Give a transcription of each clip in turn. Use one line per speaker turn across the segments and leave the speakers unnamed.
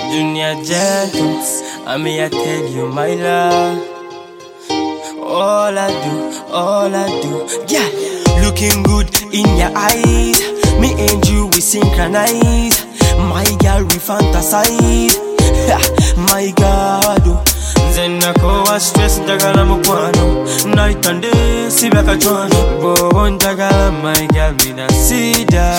Junior Gentles, I may I tell you my love. All I do, yeah. Looking good in your eyes, me and you we synchronize. My girl we fantasize, my God. Nzenna ko stress njagala mukwano, night and day sibaka chwano. Bo njagala my girl mina sida,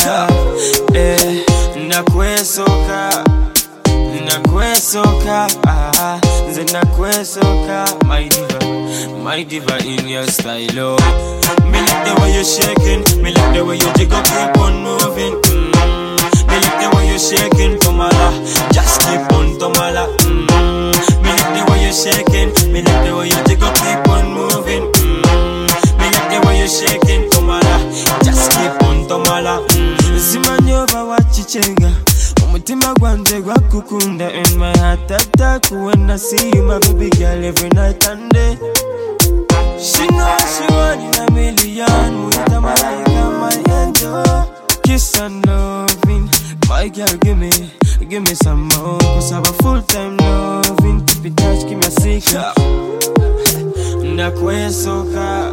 nakwesoka. Nakwesoka, nze nakwesoka, my diva in your style, oh. Me like the way you're shaking, me like the way you jiggle, keep on moving. Me like the way you're shaking, Tomala, just keep on Tomala. Me like the way you're shaking, me like the way you jiggle, keep on moving. Me like the way you're shaking, Tomala, just keep on Tomala. Simanyoba wachichenga. Mutima gwanje gwakukunda in my heart attack when I see you, my baby girl, every night and day. She knows she one in a million. With a malaika, my angel. Kiss and loving, my girl, give me some more. Cause I have a full-time loving. Keep it touch, give me a secret. Nakwesoka,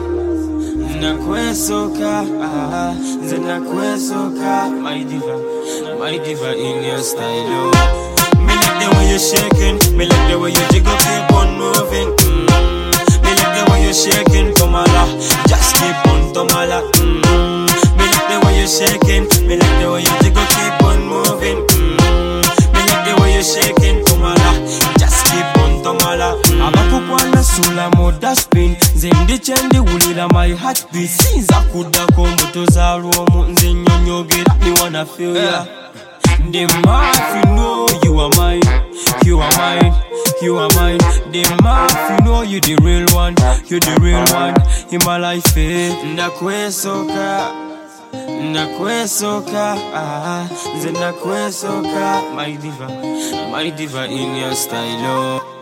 nze nakwesoka, my diva in your style, oh. Me like the way you're shaking, me like the way you jiggle, keep on moving. Me like the way you're shaking, Tomala, just keep on Tomala. Me like the way you're shaking, me like the way you jiggle, keep on moving. Me like the way you're shaking, Tomala, just keep on Tomala. Abakukwana sula moda spin, zendi chendi wulila my heartbeat. Sinza kuda kombuto za ruomu, nze nyonyogera, me wanna feel ya. The math, you know you are mine, you are mine, you are mine. The math, you know you the real one, you the real one in my life, eh. Nakwesoka, nze nakwesoka, my diva in your style, oh.